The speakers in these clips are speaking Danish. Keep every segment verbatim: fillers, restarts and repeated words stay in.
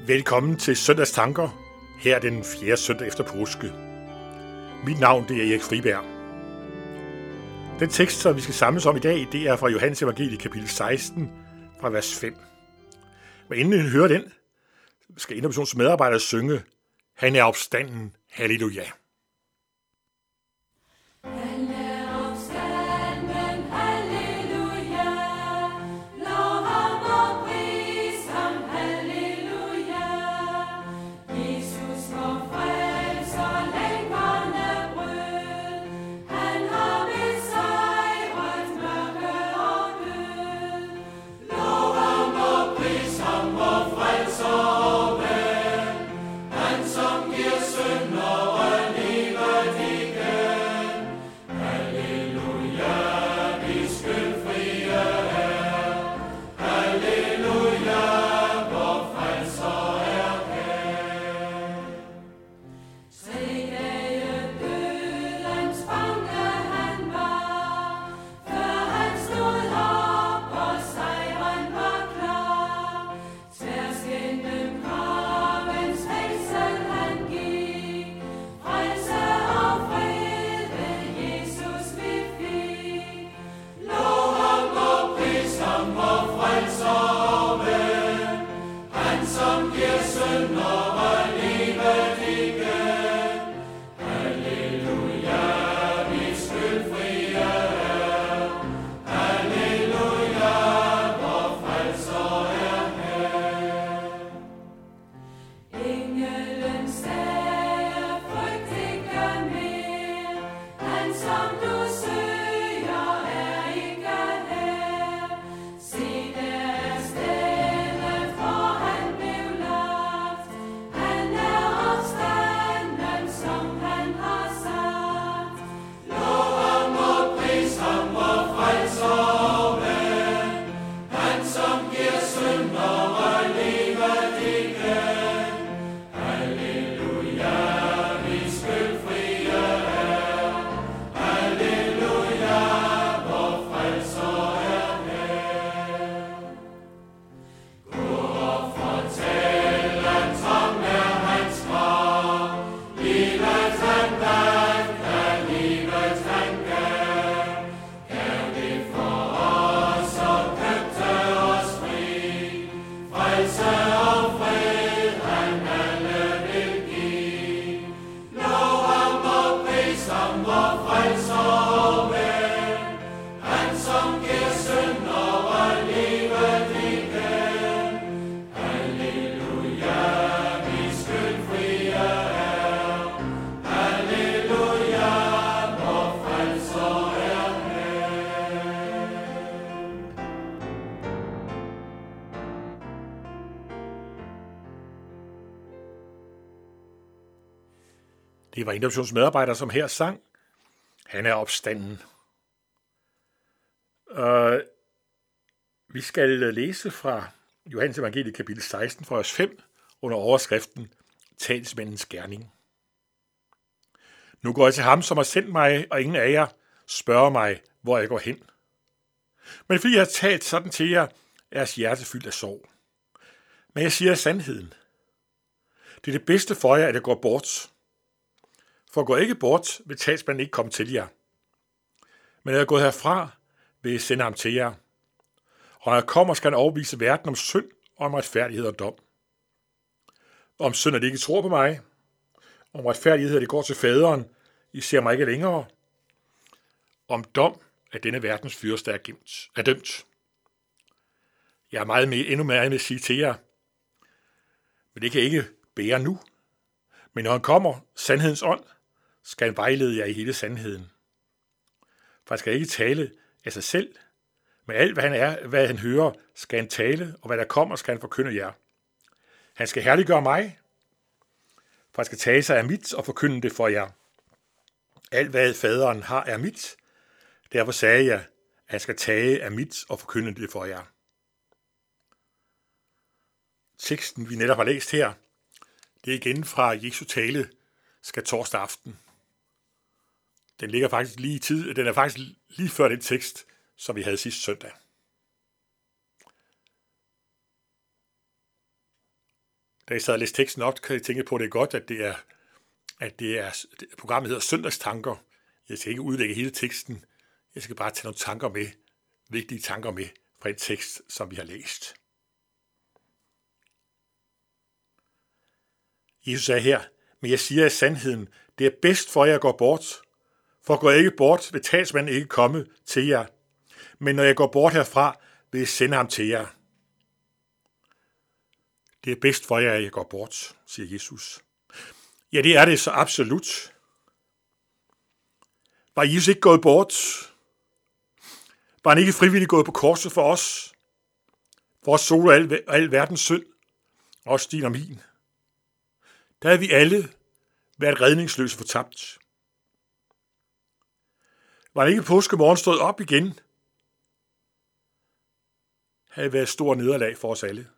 Velkommen til Søndags Tanker, her den fjerde søndag efter påske. Mit navn det er Erik Friberg. Den tekst, som vi skal samles om i dag, det er fra Johannes Evangeliet kapitel seksten, fra vers fem. Men inden vi hører den, skal Indremissionens medarbejdere synge, han er opstanden, halleluja. Det var Indremissionens medarbejdere, som her sang, han er opstanden. Uh, vi skal læse fra Johannes Evangeliet kapitel seksten, fra vers fem, under overskriften Talsmandens gerning. Nu går jeg til ham, som har sendt mig, og ingen af jer spørger mig, hvor jeg går hen. Men fordi jeg har talt sådan til jer, er jeres hjerte fyldt af sorg. Men jeg siger sandheden. Det er det bedste for jer, at jeg går bort. For går ikke bort, vil talsmanden ikke komme til jer. Men når jeg er gået herfra, vil jeg sende ham til jer. Og når jeg kommer, skal han overbevise verden om synd og om retfærdighed og dom. Om synd, at de ikke tror på mig. Om retfærdighed, at det går til faderen. I ser mig ikke længere. Om dom, at denne verdens fyrste er, gemt, er dømt. Jeg er meget med, endnu mere med at sige til jer. Men det kan jeg ikke bære nu. Men når han kommer, sandhedens ånd, skal han vejlede jer i hele sandheden. For han skal ikke tale af sig selv, men alt hvad han er, hvad han hører, skal han tale, og hvad der kommer, skal han forkynde jer. Han skal herliggøre mig, for han skal tage sig af mit og forkynde det for jer. Alt hvad faderen har er mit, derfor sagde jeg, at han skal tage af mit og forkynde det for jer. Teksten, vi netop har læst her, det er igen fra Jesu tale skærtorsdag aften. Den ligger faktisk lige i tid, den er faktisk lige før den tekst, som vi havde sidste søndag. Da jeg sad og læste teksten op, kan jeg tænke på, at det er godt, at det er, at det er programmet hedder Søndagstanker. Jeg skal ikke udlægge hele teksten. Jeg skal bare tage nogle tanker med, vigtige tanker med fra en tekst, som vi har læst. Jesus er her, men jeg siger i sandheden, det er bedst for jer at gå bort. For går jeg ikke bort, vil talsmanden ikke komme til jer. Men når jeg går bort herfra, vil jeg sende ham til jer. Det er bedst for jer, at jeg går bort, siger Jesus. Ja, det er det så absolut. Var Jesus ikke gået bort? Var han ikke frivilligt gået på korset for os? For at sole al, al verdens synd, også din og min. Der havde vi alle været redningsløse fortabt. Var han ikke påskemorgen stået op igen? Havde været et stort nederlag for os alle.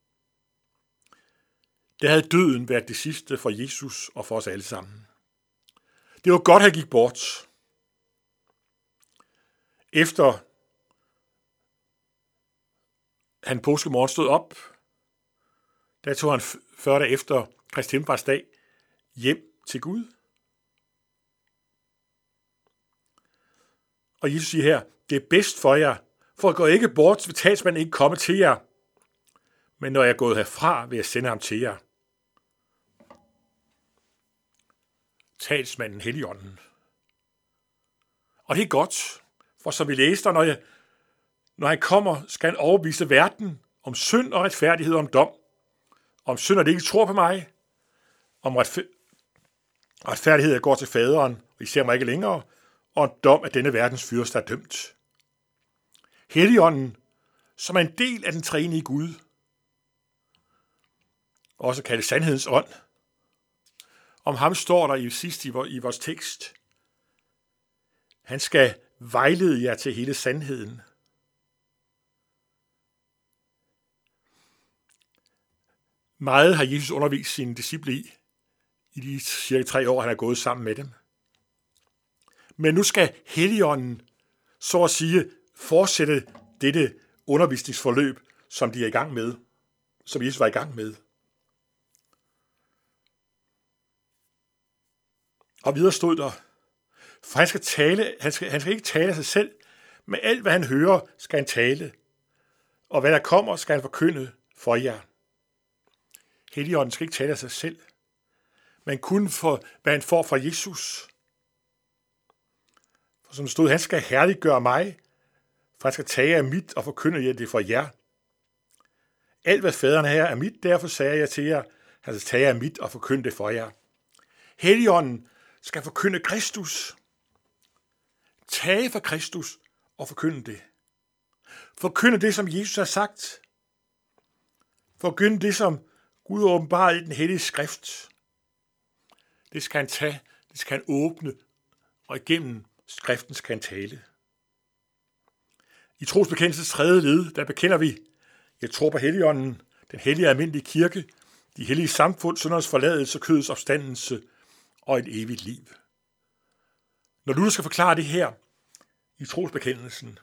Der havde døden været det sidste for Jesus og for os alle sammen. Det var godt, at han gik bort. Efter han påskemorgen stod op, der tog han fyrre dage efter Kristi himmelfartsdag hjem til Gud. Og Jesus siger her, det er bedst for jer, for at gå ikke bort, vil talsmanden ikke komme til jer. Men når jeg er gået herfra, vil jeg sende ham til jer. Talsmanden, Helligånden. Og det er godt, for som vi læste, når, jeg, når han kommer, skal han overbevise verden om synd og retfærdighed og om dom. Om synd, at de ikke tror på mig. Om retfærdighed, at jeg går til faderen, og I ser mig ikke længere. Og om dom, at denne verdens fyrste er dømt. Helligånden, som er en del af den treenige Gud, også kaldet sandhedens ånd. Om ham står der i sidst i vores tekst. Han skal vejlede jer til hele sandheden. Meget har Jesus undervist sine disciple i, i de cirka tre år, han har gået sammen med dem. Men nu skal Helligånden, så at sige, fortsætte dette undervisningsforløb, som de er i gang med, som Jesus var i gang med. Og videre stod der, for han skal tale, han skal, han skal ikke tale af sig selv, men alt hvad han hører, skal han tale, og hvad der kommer, skal han forkynde for jer. Helligånden skal ikke tale af sig selv, men kun for, hvad han får fra Jesus. For som stod, han skal herliggøre mig, for han skal tage af mit og forkynde jer det for jer. Alt hvad faderen her er mit, derfor sagde jeg til jer, han skal tage af mit og forkynde det for jer. Helligånden skal forkynde Kristus. Tage fra Kristus og forkynde det. Forkynde det, som Jesus har sagt. Forkynde det, som Gud åbenbarer i den hellige skrift. Det skal han tage, det skal han åbne, og igennem skriften skal han tale. I trosbekendelsens tredje led, der bekender vi, jeg tror på Helligånden, den hellige almindelige kirke, de hellige samfund, syndernes forladelse, kødets opstandelse og et evigt liv. Når du skal forklare det her i trosbekendelsen,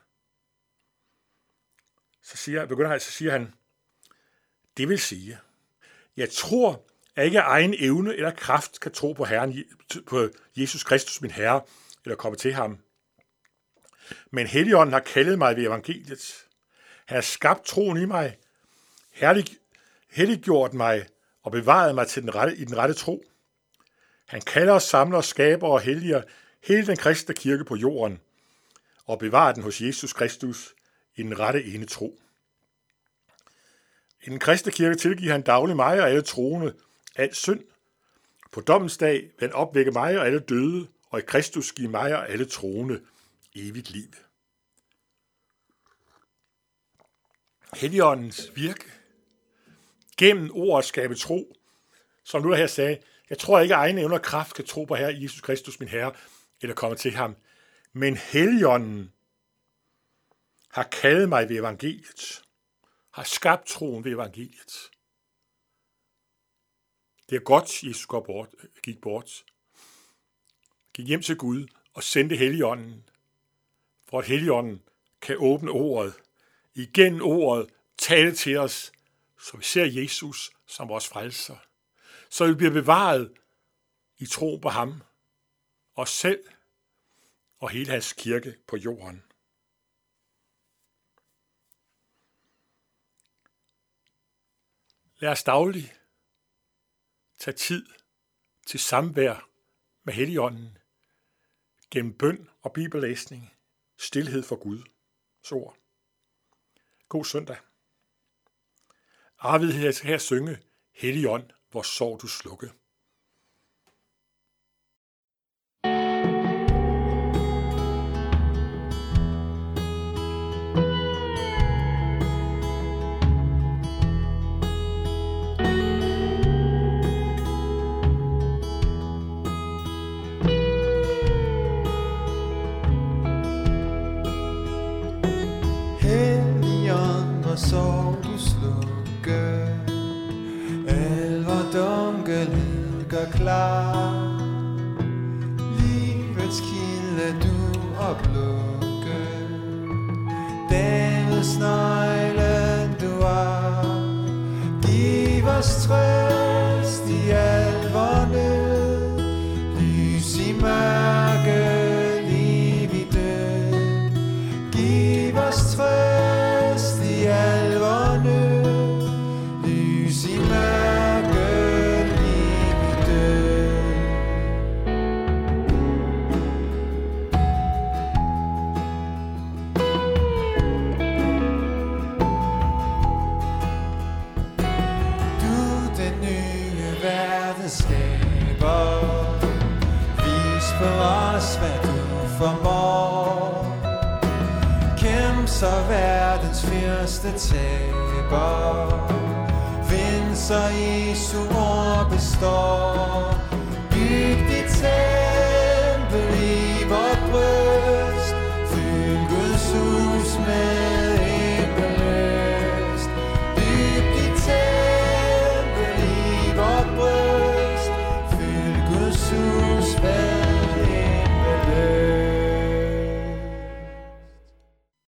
så siger, begynder han, så siger han, det vil sige, jeg tror, at ikke af egen evne eller kraft kan tro på, Herren, på Jesus Kristus, min Herre, eller komme til ham. Men Helligånden har kaldet mig ved evangeliet. Han har skabt troen i mig, herlig, helliggjort mig og bevaret mig til den rette, i den rette tro. Han kalder os, samler, skaber og helliger hele den kristne kirke på jorden og bevarer den hos Jesus Kristus i den rette ene tro. I den kristne kirke tilgiver han daglig mig og alle troende al synd. På dommens dag vil han opvække mig og alle døde, og i Kristus give mig og alle troende evigt liv. Helligåndens virke gennem ordet skabe tro, som Luther her sagde, jeg tror ikke, at egen evne og kraft kan tro på Herre Jesus Kristus, min Herre, eller komme til ham. Men Helligånden har kaldet mig ved evangeliet, har skabt troen ved evangeliet. Det er godt, Jesus går bort, gik bort, gik hjem til Gud og sendte Helligånden, for at Helligånden kan åbne ordet, igen ordet, tale til os, så vi ser Jesus som vores frelser, så vi bliver bevaret i tro på ham, os selv og hele hans kirke på jorden. Lad os dagligt tage tid til samvær med Helligånden gennem bøn og bibellæsning, stilhed for Guds ord. God søndag. Arvid her, her synge, Helligånd, hvor sorg du slukke. Hvor sorg du slukke, al vor dunkelhed gør klar. Livets kilde du oplukke, Davids nøglen du er. Giv os trøst i al vor nød, lys i mørke, liv i død. Giv os trøst i al vor nød, lys i mørke, liv i død. Du den nye verden skaber, vis for os hvad du formår. Kæmp så verdens fyrste taber, vind så Jesu ord består. Byg dit tempel i vor